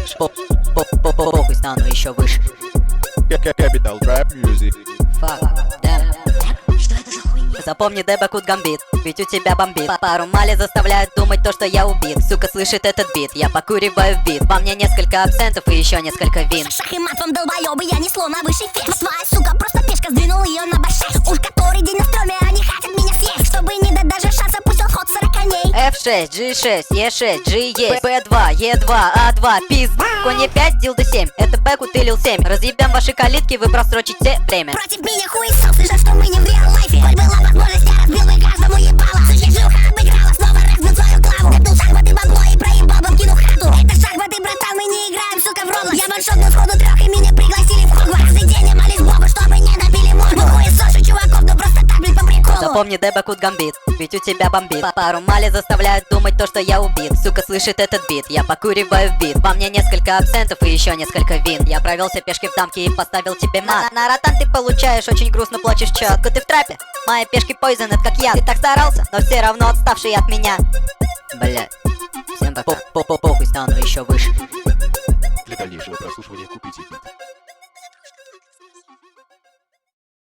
Похуй, стану еще выше. Capital Trap Music. Fuck, damn. Запомни, Дебакут гамбит, ведь у тебя бомбит. Пару мали заставляют думать то, что я убит. Сука слышит этот бит, я покуриваю бит. Во мне несколько абсентов и еще несколько вин. Шах и мат вам, долбоёбы, я несло на высший фекс. Твоя сука просто пешка, сдвинул ее на башек. Уж который день на стреме, они хотят меня съесть. Чтобы не дать даже шанса, пустил ход 40 коней. F6, G6, E6, G есть, P2, E2, A2, пиз. Кони 5, дилды 7, это Бэкут или 7. Разъебем ваши калитки, вы просрочите время. Против меня хуесосы, жаль, что мы не в реал-лайфе. Хоть была возможность, я разбил бы каждому ебало. Сучья жилка обыграла, снова разбил свою главу. Копил шахматы бабло и проебал бабкину хату. Это шахматы, братан, мы не играем, сука, в Роблокс. Я ваншотнул сходу трех и меня пригласили в Хогвартс. Каждый день я молюсь Богу, чтобы не набили морду. Хуесосы чуваков, ну просто так, блин, по приколу. Запомни, Дебакут гамбит, ведь у тебя бомбит. Пару мали заставляют думать то, что я убит. Сука слышит этот бит, я покуриваю бит. Во мне несколько абсентов и еще несколько вин. Я провелся пешки в дамке и поставил тебе мат. На ротан ты получаешь, очень грустно плачешь, чё? Сука, ты в трапе, мои пешки poison, это как я. Ты так старался, но все равно отставший от меня. Бля, всем пока. Похуй, стану еще выше. Для дальнейшего прослушивания купите бит.